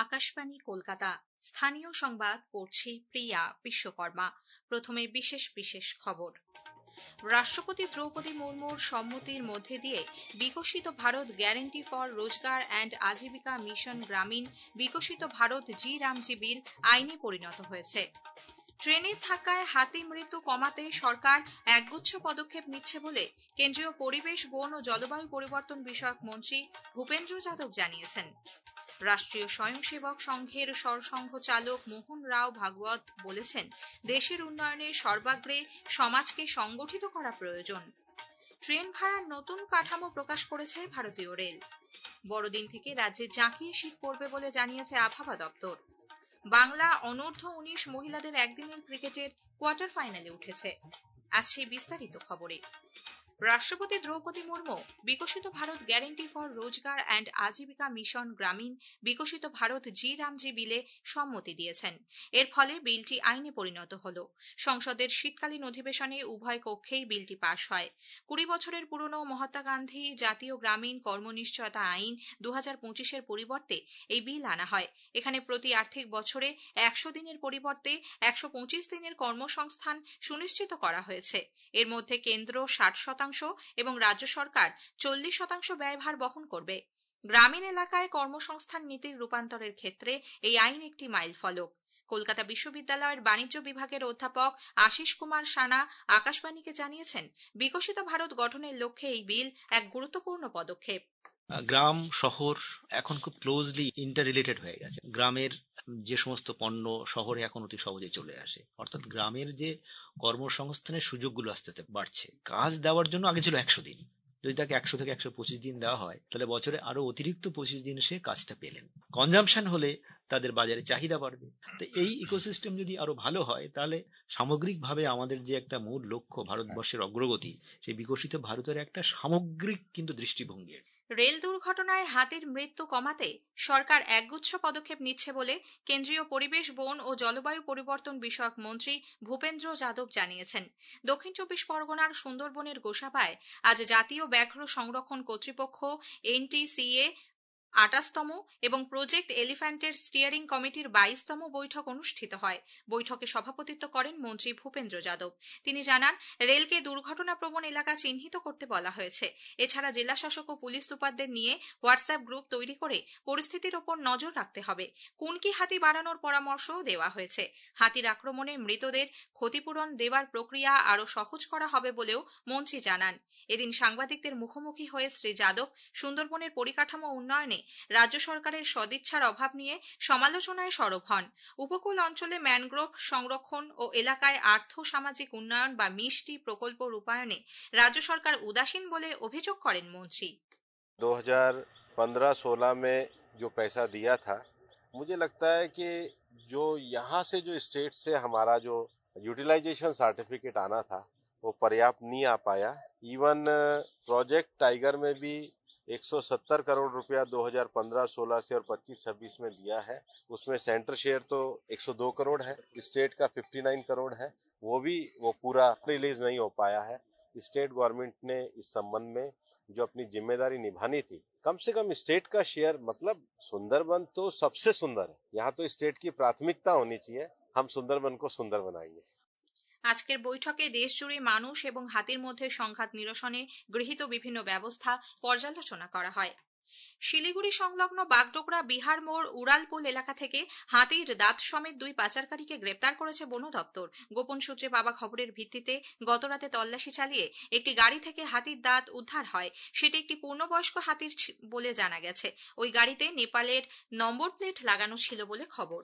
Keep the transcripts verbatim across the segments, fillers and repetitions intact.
আকাশবাণী কলকাতা স্থানীয় সংবাদ পড়ছি প্রিয়া বিশ্বকর্মা। প্রথমে বিশেষ বিশেষ খবর। রাষ্ট্রপতি দ্রৌপদী মুর্মুর সম্মতির মধ্যে দিয়ে Viksit Bharat guarantee for Rozgar and Ajeevika mission Gramin Viksit Bharat জি রামজি বিল আইনে পরিণত হয়েছে। ট্রেনের ধাক্কায় হাতি মৃত্যু কমাতে সরকার একগুচ্ছ পদক্ষেপ নিচ্ছে বলে কেন্দ্রীয় পরিবেশ, বন ও জলবায়ু পরিবর্তন বিষয়ক মন্ত্রী ভূপেন্দ্র যাদব জানিয়েছেন। রাষ্ট্রীয় স্বয়ংসেবক সংঘের সরসংঘ চালক মোহন রাও ভাগবত বলেছেন, দেশের উন্নয়নে সর্বাগ্রে সমাজকে সংগঠিত করা প্রয়োজন। ট্রেন ভাড়ার নতুন কাঠামো প্রকাশ করেছে ভারতীয় রেল। বড়দিন থেকে রাজ্যে জাঁকিয়ে শীত পড়বে বলে জানিয়েছে আবহাওয়া দপ্তর। বাংলা অনূর্ধ্ব উনিশ মহিলাদের একদিনের ক্রিকেটের কোয়ার্টার ফাইনালে উঠেছে। আসছে বিস্তারিত খবরে। রাষ্ট্রপতি Droupadi Murmu Viksit Bharat guarantee for Rozgar and Ajeevika mission Gramin Viksit Bharat জি রামজি বিলে সম্মতি দিয়েছেন। এর ফলে বিলটি আইনে পরিণত হল। সংসদের শীতকালীন অধিবেশনে উভয় কক্ষেই বিলটি পাশ হয়। কুড়ি বছরের পুরনো মহাত্মা গান্ধী জাতীয় গ্রামীণ কর্মনিশ্চয়তা আইন দু হাজার পঁচিশের পরিবর্তে এই বিল আনা হয়। এখানে প্রতি আর্থিক বছরে একশো দিনের পরিবর্তে একশো পঁচিশ দিনের কর্মসংস্থান সুনিশ্চিত করা হয়েছে। এর মধ্যে কেন্দ্র ষাট শতাংশ এবং রাজ্য সরকার চল্লিশ শতাংশ ব্যয়ভার বহন করবে। গ্রামীণ এলাকায় কর্মসংস্থান নীতির রূপান্তরের ক্ষেত্রে এই আইন একটি মাইলফলক। কলকাতা বিশ্ববিদ্যালয়ের বাণিজ্য বিভাগের অধ্যাপক আশিস কুমার সানা আকাশবাণীকে জানিয়েছেন, বিকশিত ভারত গঠনের লক্ষ্যে এই বিল এক গুরুত্বপূর্ণ পদক্ষেপ। গ্রাম শহর এখন খুব ক্লোজলি ইন্টার রিলেটেড হয়ে গেছে। গ্রামের যে সমস্ত পণ্য শহরে এখন অতি সহজে চলে আসে, অর্থাৎ গ্রামের যে কর্মসংস্থানের সুযোগগুলো আস্তে আস্তে বাড়ছে। কাজ দেওয়ার জন্য আগে ছিল একশো দিন, যদি তাকে একশো থেকে একশো পঁচিশ দিন দেওয়া হয় তাহলে বছরে আরো অতিরিক্ত পঁচিশ দিন সে কাজটা পেলেন। কনজাম্পশন হলে তাদের বাজারে চাহিদা বাড়বে। তো এই ইকোসিস্টেম যদি আরো ভালো হয় তাহলে সামগ্রিকভাবে আমাদের যে একটা মূল লক্ষ্য ভারতবর্ষের অগ্রগতি, সেই বিকশিত ভারতের একটা সামগ্রিক কিন্তু দৃষ্টিভঙ্গি। রেল দুর্ঘটনায় হাতির মৃত্যু কমাতে সরকার একগুচ্ছ পদক্ষেপ নিচ্ছে বলে কেন্দ্রীয় পরিবেশ, বন ও জলবায়ু পরিবর্তন বিষয়ক মন্ত্রী ভূপেন্দ্র যাদব জানিয়েছেন। দক্ষিণ চব্বিশ পরগনার সুন্দরবনের গোসাবায় আজ জাতীয় ব্যাঘ্র সংরক্ষণ কর্তৃপক্ষ এনটিসিএ আটাশতম এবং প্রজেক্ট এলিফ্যান্টের স্টিয়ারিং কমিটির বাইশতম বৈঠক অনুষ্ঠিত হয়। বৈঠকে সভাপতিত্ব করেন মন্ত্রী ভূপেন্দ্র যাদব। তিনি জানান, রেলকে দুর্ঘটনাপ্রবণ এলাকা চিহ্নিত করতে বলা হয়েছে। এছাড়া জেলা শাসক ও পুলিশ সুপারদের নিয়ে হোয়াটসঅ্যাপ গ্রুপ তৈরি করে পরিস্থিতির ওপর নজর রাখতে হবে। কুনকি হাতি বাড়ানোর পরামর্শও দেওয়া হয়েছে। হাতির আক্রমণে মৃতদের ক্ষতিপূরণ দেওয়ার প্রক্রিয়া আরও সহজ করা হবে বলেও মন্ত্রী জানান। এদিন সাংবাদিকদের মুখোমুখি হয়ে শ্রী যাদব সুন্দরবনের পরিকাঠামো উন্নয়নে রাজ্য সরকারের সদিচ্ছার অভাব নিয়ে সমালোচনায় সরব হন। উপকূল অঞ্চলে ম্যানগ্রোভ সংরক্ষণ ও এলাকায় আর্থ সামাজিক উন্নয়ন বা মিষ্টি প্রকল্প রূপায়ণে রাজ্য সরকার উদাসীন বলে অভিযোগ করেন মন্ত্রী। दो हज़ार पंद्रह सोलह में जो पैसा दिया था, मुझे लगता है कि जो यहाँ से जो स्टेट से हमारा जो यूटिलाइजेशन सर्टिफिकेट आना था वो पर्याप्त नहीं आ पाया। इवन प्रोजेक्ट टाइगर में भी एक सौ सत्तर करोड़ रुपया दो हज़ार पंद्रह सोलह से और पच्चीस छब्बीस में दिया है। उसमें सेंटर शेयर तो एक सौ दो करोड़ है, स्टेट का उनसठ करोड़ है, वो भी वो पूरा रिलीज नहीं हो पाया है। स्टेट गवर्नमेंट ने इस संबंध में जो अपनी जिम्मेदारी निभानी थी, कम से कम स्टेट का शेयर, मतलब सुंदरबन तो सबसे सुंदर है, यहाँ तो स्टेट की प्राथमिकता होनी चाहिए। हम सुंदरबन को सुंदर बनाएंगे। আজকের বৈঠকে দেশজুড়ে মানুষ এবং হাতির মধ্যে সংঘাত নিরসনে গৃহীত বিভিন্ন ব্যবস্থা পর্যালোচনা করা হয়। শিলিগুড়ি সংলগ্ন বাগডোগরা বিহার মোড় উড়ালপুল এলাকা থেকে হাতির দাঁত সমেত দুই পাচারকারীকে গ্রেপ্তার করেছে বন দপ্তর। গোপন সূত্রে পাওয়া খবরের ভিত্তিতে গতরাতে তল্লাশি চালিয়ে একটি গাড়ি থেকে হাতির দাঁত উদ্ধার হয়। সেটি একটি পূর্ণবয়স্ক হাতির বলে জানা গেছে। ওই গাড়িতে নেপালের নম্বর প্লেট লাগানো ছিল বলে খবর।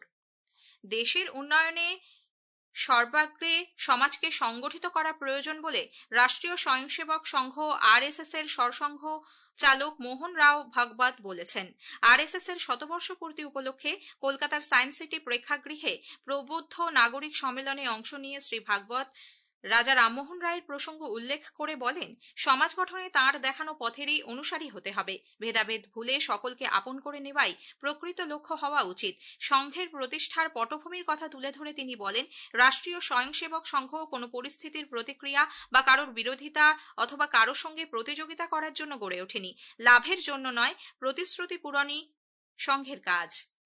দেশের উন্নয়নে সর্বাগ্রে সমাজকে সংগঠিত করা প্রয়োজন বলে রাষ্ট্রীয় স্বয়ংসেবক সংঘ আরএসএস এর সরসংঘ চালক মোহন রাও ভাগবত বলেছেন। আরএসএস এর শতবর্ষ পূর্তি উপলক্ষে কলকাতার সায়েন্স সিটি প্রেক্ষাগৃহে প্রবুদ্ধ নাগরিক সম্মেলনে অংশ নিয়ে শ্রী ভাগবত রাজা রামমোহন রায়ের প্রসঙ্গ উল্লেখ করে বলেন, সমাজ গঠনে তাঁর দেখানো পথেরই অনুসারী হতে হবে। ভেদাভেদ ভুলে সকলকে আপন করে নেওয়াই প্রকৃত লক্ষ্য হওয়া উচিত। সংঘের প্রতিষ্ঠার পটভূমির কথা তুলে ধরে তিনি বলেন, রাষ্ট্রীয় স্বয়ংসেবক সংঘ কোনো পরিস্থিতির প্রতিক্রিয়া বা কারোর বিরোধিতা অথবা কারোর সঙ্গে প্রতিযোগিতা করার জন্য গড়ে ওঠেনি। লাভের জন্য নয়, প্রতিশ্রুতি পূরণই সংঘের কাজ।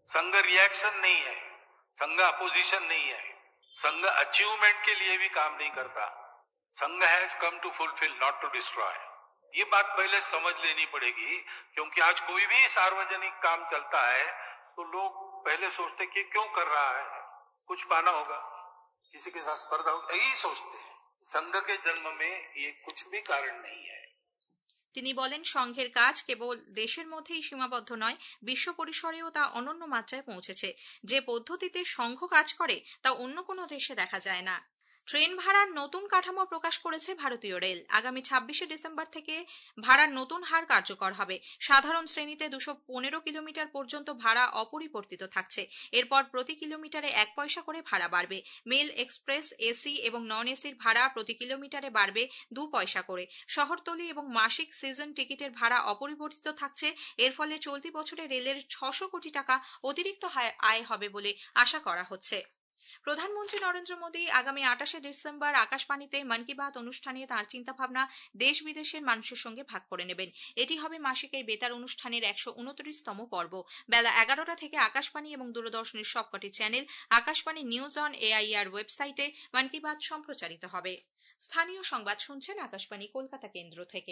संघ रिएक्शन नहीं है, संघ अपोजिशन नहीं है, संघ अचीवमेंट के लिए भी काम नहीं करता। Sangh has come to fulfil, not to destroy. ये बात पहले समझ लेनी पड़ेगी, क्योंकि आज कोई भी सार्वजनिक काम चलता है तो लोग पहले सोचते कि क्यों कर रहा है, कुछ पाना होगा, किसी के साथ स्पर्धा होगी, यही सोचते हैं। संघ के जन्म में ये कुछ भी कारण नहीं है। তিনি বলেন, সংঘের কাজ কেবল দেশের মধ্যেই সীমাবদ্ধ নয়, বিশ্ব পরিসরেও তা অনন্য মাত্রায় পৌঁছেছে। যে পদ্ধতিতে সংঘ কাজ করে তা অন্য কোনো দেশে দেখা যায় না। ট্রেন ভাড়ার নতুন কাঠামো প্রকাশ করেছে ভারতীয় রেল। আগামী ছাব্বিশে ডিসেম্বর থেকে ভাড়ার নতুন হার কার্যকর হবে। সাধারণ শ্রেণীতে দুশো পনেরো কিলোমিটার পর্যন্ত ভাড়া অপরিবর্তিত থাকছে। এরপর প্রতি কিলোমিটারে এক পয়সা করে ভাড়া বাড়বে। মেল এক্সপ্রেস, এসি এবং নন এসির ভাড়া প্রতি কিলোমিটারে বাড়বে দু পয়সা করে। শহরতলি এবং মাসিক সিজন টিকিটের ভাড়া অপরিবর্তিত থাকছে। এর ফলে চলতি বছরে রেলের ছশো কোটি টাকা অতিরিক্ত আয় হবে বলে আশা করা হচ্ছে। প্রধানমন্ত্রী নরেন্দ্র মোদী আগামী আটাশে ডিসেম্বর আকাশবাণীতে মন কি বাত অনুষ্ঠানে তাঁর চিন্তাভাবনা দেশ বিদেশের মানুষের সঙ্গে ভাগ করে নেবেন। এটি হবে মাসিক এই বেতার অনুষ্ঠানের একশো উনত্রিশতম পর্ব। বেলা এগারোটা থেকে আকাশবাণী এবং দূরদর্শনের সবকটি channel, Akashvani news on AIR ওয়েবসাইটে মন কি বাত সম্প্রচারিত হবে। স্থানীয় সংবাদ শুনছেন আকাশবাণী কলকাতা কেন্দ্র থেকে।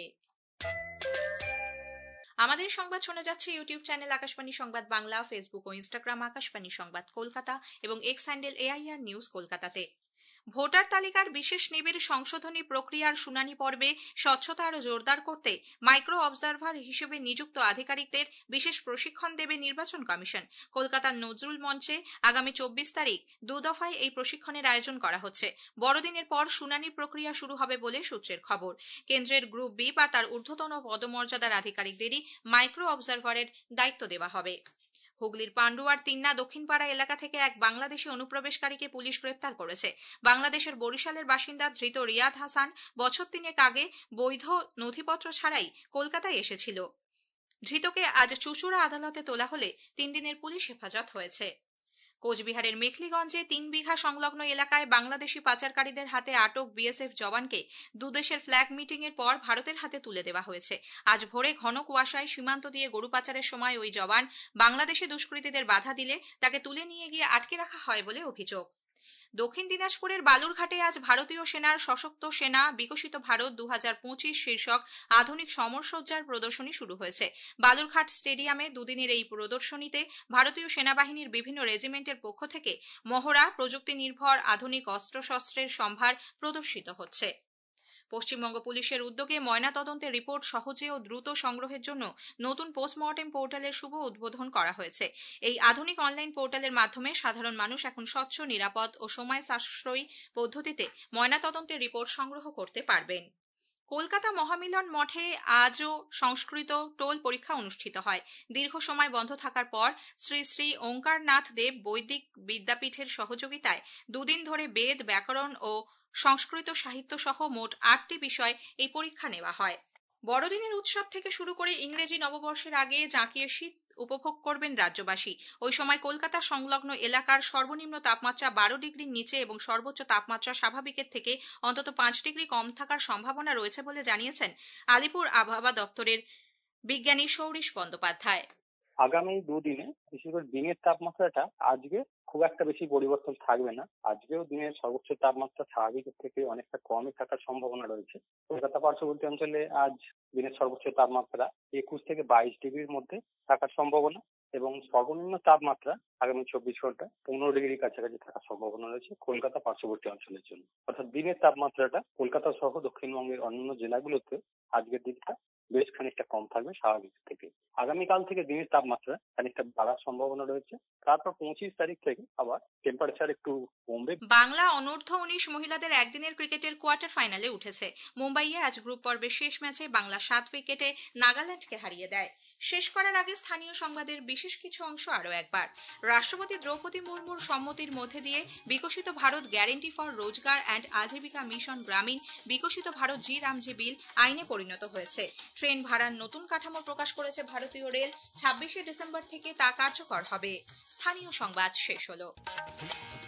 আমাদের সংবাদ শোনা যাচ্ছে YouTube channel Akashvani Sangbad Bangla, Facebook ও ইনস্টাগ্রাম আকাশবাণী সংবাদ কলকাতা এবং এক্স হ্যান্ডেল এআইআর নিউজ কলকাতাতে। ভোটার তালিকার বিশেষ নিবিড় সংশোধনী প্রক্রিয়ার শুনানি পর্বে স্বচ্ছতা আরও জোরদার করতে মাইক্রো অবজারভার হিসেবে নিযুক্ত আধিকারিকদের বিশেষ প্রশিক্ষণ দেবে নির্বাচন কমিশন। কলকাতার নজরুল মঞ্চে আগামী চব্বিশ তারিখ দু দফায় এই প্রশিক্ষণের আয়োজন করা হচ্ছে। বড়দিনের পর শুনানি প্রক্রিয়া শুরু হবে বলে সূত্রের খবর। কেন্দ্রের গ্রুপ বি বা তার ঊর্ধ্বতন পদমর্যাদার আধিকারিকদেরই মাইক্রো অবজারভারের দায়িত্ব দেওয়া হবে। হুগলির পান্ডুয়ার তিন্না দক্ষিণপাড়া এলাকা থেকে এক বাংলাদেশি অনুপ্রবেশকারীকে পুলিশ গ্রেপ্তার করেছে। বাংলাদেশের বরিশালের বাসিন্দা ধৃত রিয়াদ হাসান বছর তিনেক আগে বৈধ নথিপত্র ছাড়াই কলকাতায় এসেছিল। ধৃতকে আজ চুঁচুড়া আদালতে তোলা হলে তিন দিনের পুলিশ হেফাজত হয়েছে। কোচবিহারের মেখলিগঞ্জে তিন বিঘা সংলগ্ন এলাকায় বাংলাদেশি পাচারকারীদের হাতে আটক বিএসএফ জওয়ানকে দুদেশের ফ্ল্যাগ মিটিং এর পর ভারতের হাতে তুলে দেওয়া হয়েছে। আজ ভোরে ঘন কুয়াশায় সীমান্ত দিয়ে গরু পাচারের সময় ওই জওয়ান বাংলাদেশি দুষ্কৃতীদের বাধা দিলে তাকে তুলে নিয়ে গিয়ে আটকে রাখা হয় বলে অভিযোগ। দক্ষিণ দিনাজপুরের বালুরঘাটে আজ ভারতীয় সেনার সশক্ত সেনা বিকশিত ভারত দু হাজার পঁচিশ শীর্ষক আধুনিক সমরসজ্জার প্রদর্শনী শুরু হয়েছে। বালুরঘাট স্টেডিয়ামে দুদিনের এই প্রদর্শনীতে ভারতীয় সেনাবাহিনীর বিভিন্ন রেজিমেন্টের পক্ষ থেকে মহড়া, প্রযুক্তি নির্ভর আধুনিক অস্ত্রশস্ত্রের সম্ভার প্রদর্শিত হচ্ছে। পশ্চিমবঙ্গ পুলিশের উদ্যোগে ময়নাতদন্তের রিপোর্ট সহজে ও দ্রুত সংগ্রহের জন্য নতুন পোস্টমর্টেম পোর্টালের শুভ উদ্বোধন করা হয়েছে। এই আধুনিক অনলাইন পোর্টালের মাধ্যমে সাধারণ মানুষ এখন স্বচ্ছ, নিরাপদ ও সময় সাশ্রয়ী পদ্ধতিতে ময়নাতদন্তের রিপোর্ট সংগ্রহ করতে পারবেন। কলকাতা মহামিলন মঠে আজও সংস্কৃত টোল পরীক্ষা অনুষ্ঠিত হয়। দীর্ঘ সময় বন্ধ থাকার পর শ্রী শ্রী ওঙ্কারনাথ দেব বৈদিক বিদ্যাপীঠের সহযোগিতায় দুদিন ধরে বেদ, ব্যাকরণ ও সংস্কৃত সাহিত্য সহ মোট আটটি বিষয় এই পরীক্ষা নেওয়া হয়। বড়দিনের উৎসব থেকে শুরু করে ইংরেজি নববর্ষের আগে জাঁকিয়ে শীত উপভোগ করবেন রাজ্যবাসী। ওই সময় কলকাতা সংলগ্ন এলাকার সর্বনিম্ন তাপমাত্রা বারো ডিগ্রির নিচে এবং সর্বোচ্চ তাপমাত্রা স্বাভাবিকের থেকে অন্তত পাঁচ ডিগ্রি কম থাকার সম্ভাবনা রয়েছে বলে জানিয়েছেন আলিপুর আবহাওয়া দপ্তরের বিজ্ঞানী সৌরিশ বন্দ্যোপাধ্যায়। আগামী দুদিনে বিশেষ করে দিনের তাপমাত্রাটা আজকে খুব একটা বেশি পরিবর্তন থাকবে না। আজকেও দিনের সর্বোচ্চ তাপমাত্রা স্বাভাবিকের থেকে অনেকটা কমই থাকার সম্ভাবনা রয়েছে। কলকাতা পার্শ্ববর্তী অঞ্চলে আজ দিনের সর্বোচ্চ তাপমাত্রা একুশ থেকে বাইশ ডিগ্রির মধ্যে থাকার সম্ভাবনা এবং সর্বনিম্ন তাপমাত্রা আগামী চব্বিশ ঘন্টা পনেরো ডিগ্রির কাছাকাছি থাকার সম্ভাবনা রয়েছে কলকাতা পার্শ্ববর্তী অঞ্চলের জন্য। অর্থাৎ দিনের তাপমাত্রাটা কলকাতা সহ দক্ষিণবঙ্গের অন্যান্য জেলাগুলোতে আজকের দিনটা বেশ খানিকটা কম থাকবে স্বাভাবিক থেকে। আগামীকাল থেকে দিনের তাপমাত্রা খানিকটা বাড়ার সম্ভাবনা রয়েছে। তারপর পঁচিশ তারিখ থেকে আবার টেম্পারেচার একটু কমবে। বাংলা অনূর্ধ্ব উনিশ মহিলাদের একদিনের ক্রিকেটের কোয়ার্টার ফাইনালে উঠেছে। মুম্বাইয়ে আজ গ্রুপ পর্বের শেষ ম্যাচে বাংলা সাত উইকেটে নাগাল্যান্ডকে হারিয়ে দেয়। শেষ করার আগে স্থানীয় সংবাদের বিশেষ কিছু অংশ আরও একবার। রাষ্ট্রপতি দ্রৌপদী মুর্মুর সম্মতির মধ্যে দিয়ে Viksit Bharat guarantee for Rozgar and Ajeevika mission Gramin Viksit Bharat জি রামজি বিল আইনে পরিণত হয়েছে। ট্রেন ভাড়ার নতুন কাঠামো প্রকাশ করেছে ভারতীয় রেল। ছাব্বিশে ডিসেম্বর থেকে তা কার্যকর হবে। স্থানীয় সংবাদ শেষ হলো।